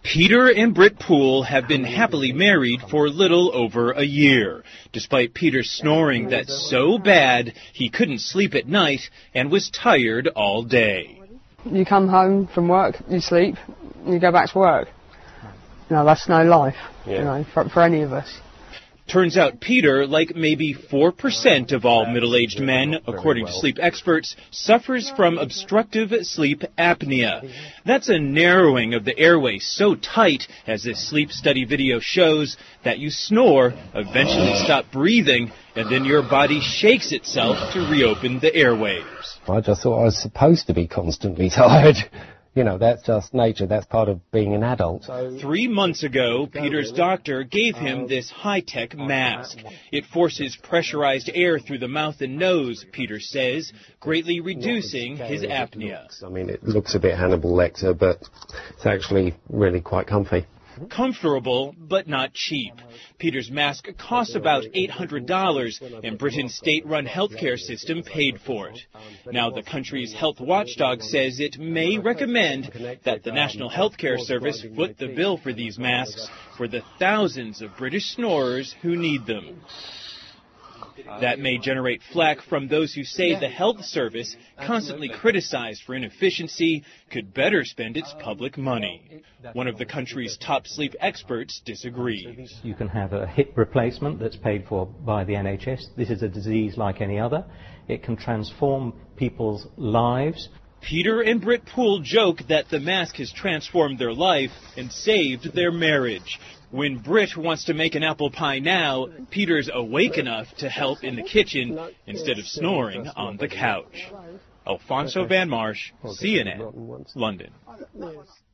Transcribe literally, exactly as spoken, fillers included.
Peter and Britt Poole have been happily married for little over a year, despite Peter's snoring that's so bad he couldn't sleep at night and was tired all day. You come home from work, you sleep, and you go back to work. You know, that's no life, yeah. you know, for, for any of us. Turns out Peter, like maybe four percent of all middle-aged men, according to sleep experts, suffers from obstructive sleep apnea. That's a narrowing of the airway so tight, as this sleep study video shows, that you snore, eventually stop breathing, and then your body shakes itself to reopen the airways. I just thought I was supposed to be constantly tired. You know, that's just nature. That's part of being an adult. Three months ago, Peter's doctor gave him this high-tech mask. It forces pressurized air through the mouth and nose, Peter says, greatly reducing his apnea. I mean, it looks a bit Hannibal Lecter, but it's actually really quite comfy. Comfortable, but not cheap. Peter's mask costs about eight hundred dollars, and Britain's state-run healthcare system paid for it. Now, the country's health watchdog says it may recommend that the National Healthcare Service foot the bill for these masks for the thousands of British snorers who need them. That may generate flack from those who say the health service, constantly criticized for inefficiency, could better spend its public money. One of the country's top sleep experts disagrees. You can have a hip replacement that's paid for by the N H S. This is a disease like any other. It can transform people's lives. Peter and Britt Poole joke that the mask has transformed their life and saved their marriage. When Britt wants to make an apple pie now, Peter's awake enough to help in the kitchen instead of snoring on the couch. Alfonso Van Marsh, C N N, London.